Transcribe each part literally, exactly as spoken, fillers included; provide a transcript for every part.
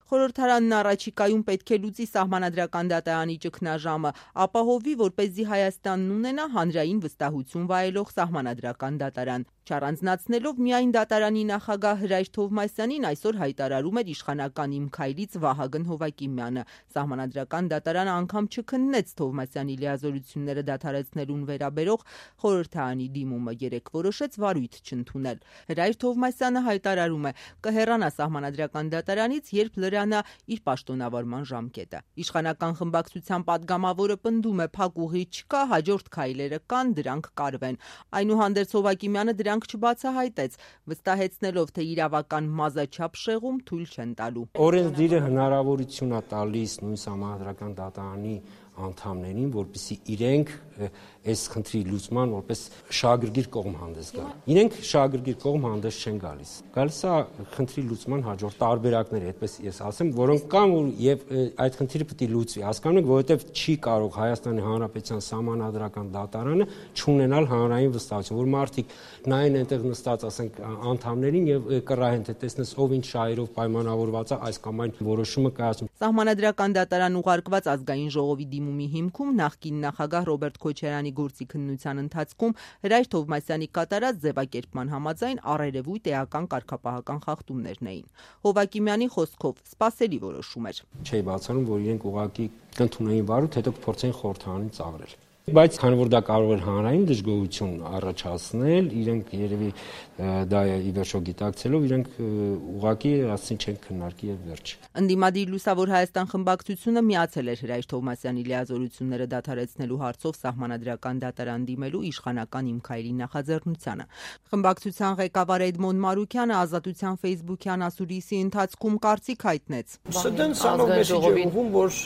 Խորհրդարանն առաջիկայում պետք է լուծի սահմանադրական դատարանի ճգնաժամը, ապահովի, որպեսզի Հայաստանն ունենա հանրային վստահություն վայելող սահմանադրական դատարան։ Չառանձնացնելով միայն դատարանի նախագահ Հրայր Թովմասյանին, այսօր հայտարարում էր իշխանական Իմ քայլից Վահագն Հովակիմյանը։ Սահմանադրական դատարանը անգամ չքննեց Թովմասյանի լիազորությունները դադարեցնելուն վերաբերող խորհրդարանի դիմումը, երեկ որոշեց վարույթ չընդունել։ Հրայր Թովմասյանը հայտարարում է, կհեռանա սահմանադրական դատարանից, երբ լրանա իր պաշտոնավարման ժամկետը։ Իշխանական խմբակցության падգամավորը պնդում է, փակ ուղի չկա, հաջորդ քայլերը կան, դրանք կարվեն։ Այնուհանդերձ Հովակիմյանը դրանք չբացահայտեց, վստահեցնելով, թե իրավական մազաչափ շեղում թույլ չեն տալու։ Օրենսդիրը հնարավորություն է տալիս նույն սահմանադրական դատարանի անդամներին, որպեսզի իրենք այս խնդրի լուծման որպես շահագրգիռ կողմ հանդես գան։ Իրենք շահագրգիռ կողմ հանդես չեն գալիս։ Գալիս է խնդրի լուծման հաջորդ տարբերակներ, այդպես ես ասեմ, որոնք կան եւ այդ խնդիրը պետք է լուծվի։ Հասկանում եք, որովհետեւ չի կարող Հայաստանի Հանրապետության սահմանադրական դատարանը չունենալ հանրային վստահություն, որ մարդիկ նայեն այնտեղ նստած, ասենք, անդամներին եւ կռահեն, թե տեսնես ով ինչ շահերով պայմանավորված է այս կամ այն որոշումը կայացնում։ Սահմանադրական դատարան ուղարկված ազգային ժողովի դիմումի հիմքում նախկին նախագահ Ռոբերտ Քոչարյանի գործի քննության ընթացքում Հրայր Թովմասյանի կատարած ձևակերպման համաձայն առերևույթ էական կարգապահական խախտումներն էին։ Հովակիմյանի խոսքով սպասելի որոշում էր։ Չէի բացառում, որ իրենք ուղղակի կընդունեին վարույթ, հետո կփորձեին խորհրդարանից ծաղրել։ Բայց քանի որ դա կարող էր հանրային դժգոհություն առաջացնել, իրենք երևի դա ի վերջո գիտակցելով, իրենք ուղղակի ասին չեն քննարկի եւ վերջ։ Ընդդիմադիր Լուսավոր Հայաստան խմբակցությունը միացել էր Հրայր Թովմասյանի լիազորությունները դադարեցնելու հարցով սահմանադրական դատարան դիմելու իշխանական Իմ քայլի նախաձեռնությանը։ Խմբակցության ղեկավար Էդմոն Մարուկյանը Ազատության ֆեյսբուքյան ասուլիսի ընթացքում կարծիք հայտնեց։ Սդեն սանով մեսիջում, որ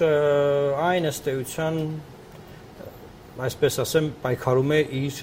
այն ըստ էության այսպես ասեմ, պայքարում է իր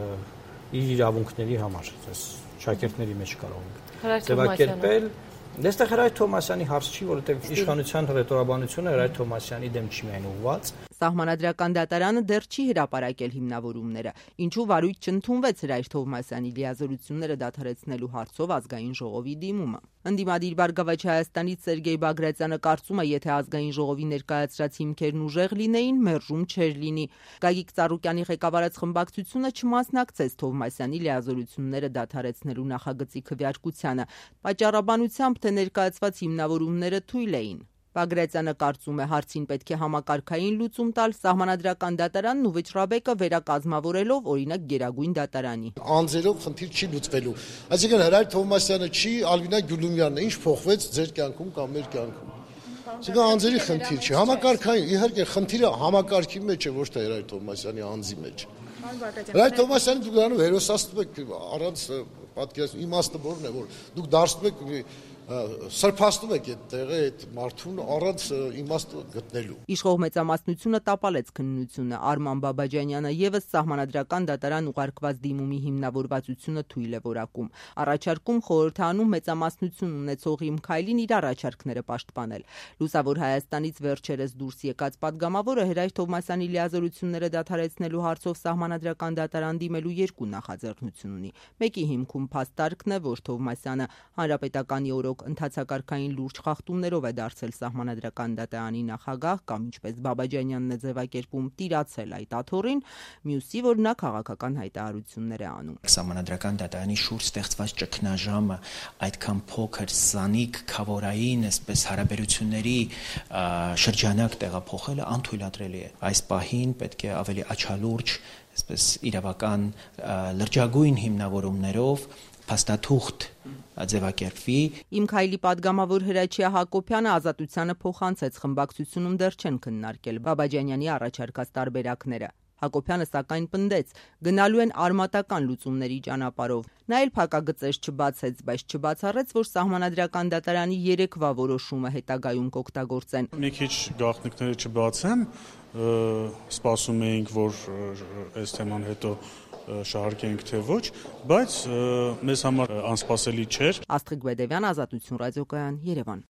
իր իրավունքների համար, այս շակերտների մեջ կարող ենք ձևակերպել։ Դեստեղ Հրայր Թովմասյանի հարց չի, որովհետև իշխանության հռետորաբանությունը Հրայր Թովմասյանի դեմ չի միայն ուղղված։ Սահմանադրական դատարանը դեռ չի հրապարակել հիմնավորումները, ինչու վարույթ չընդունվեց Հրայր Թովմասյանի լիազորությունները դադարեցնելու հարցով ազգային ժողովի դիմումը։ Ընդդիմադիր Բարգավաճ Հայաստանից Սերգեյ Բագրատյանը կարծում է, եթե ազգային ժողովի ներկայացրած հիմքերն ուժեղ լինեին, մերժում չէր լինի։ Գագիկ Ծառուկյանի ղեկավարած խմբակցությունը չմասնակցեց Թովմասյանի լիազորությունները դադարեցնելու նախագծի քվեարկությանը, պատճառաբանությամբ, թե ներկայացված հիմնավորումները թույլ էին։ Բագրատյանը կարծում է, հարցին պետք է համակարգային լուծում տալ սահմանադրական դատարանն ու վճռաբեկը վերակազմավորելով, օրինակ, Գերագույն դատարանի։ Անձերով խնդիր չի լուծվելու։ Այսինքն Հրայր Թովմասյանը չի, Ալվինա Գյուլումյանն է, ինչ փոխվեց ձեր կյանքում կամ մեր կյանքում։ Այսինքն անձերի խնդիր չի, համակարգային, իհարկե խնդիրը համակարգի մեջ է, ոչ թե Հրայր Թովմասյանի անձի մեջ։ Հրայր Թովմասյանը դուք դրանով հերոսացնում եք առանց պատկերացնում, իմաստը որն է, որ դուք դարձնում եք սրբաստում եք այդ տեղը, այդ մարդուն առանց իմաստ գտնելու։ Իշխող մեծամասնությունը տապալեց քննությունը։ Արման Բաբաջանյանը եւս սահմանադրական դատարան ուղարկված դիմումի հիմնավորվածությունը թույլ է որակում։ Առաջարկում խորհրդարանում մեծամասնություն ունեցող Իմ քայլին իր առաջարկները պաշտպանել։ Լուսավոր Հայաստանից վերջերս դուրս եկած падգամավորը Հրայր Թովմասյանի լիազորությունները դադարեցնելու հարցով սահմանադրական դատարան դիմելու երկու նախաձեռնություն ունի։ Մեկի հիմքում փաստարկն է, որ Թովմասյանը հանրապետականի օրոք ընթացակարգային լուրջ խախտումներով է դարձել սահմանադրական դատարանի նախագահ կամ ինչպես Բաբաջանյանն է ձևակերպում տիրացել այդ աթոռին, մյուսի, որ նա քաղաքական հայտարարություններ է անում։ Սահմանադրական դատարանի շուրջ ստեղծված ճգնաժամը այդքան փոքր, սանիկ, քավորային, այսպես հարաբերությունների շրջանակ տեղափոխելը անթույլատրելի է։ Այս պահին պետք է ավելի աչալուրջ, այսպես իրավական լրջագույն հիմնավորումներով փաստաթուղթ ձևակերպվի։ Իմ քայլի падգամավոր Հրաչյա Հակոբյանը Ազատությանը փոխանցեց, խմբակցությունում դեռ չեն քննարկել Բաբաջանյանի առաջարկած տարբերակները։ Հակոբյանը սակայն պնդեց, գնալու են արմատական լուծումների ճանապարհով։ Նա էլ փակագծեր չբացեց, բայց չբացառեց, որ սահմանադրական դատարանի երեկվա որոշումը հետագայում կօգտագործեն։ Մի քիչ գաղտնիքները չբացեմ, սպասում էինք, որ այս թեման հետո շահարկենք թե ոչ, բայց մեզ համար անսպասելի չէր։ Աստղիկ Բեդևյան, Ազատություն ռադիոկայան, Երևան։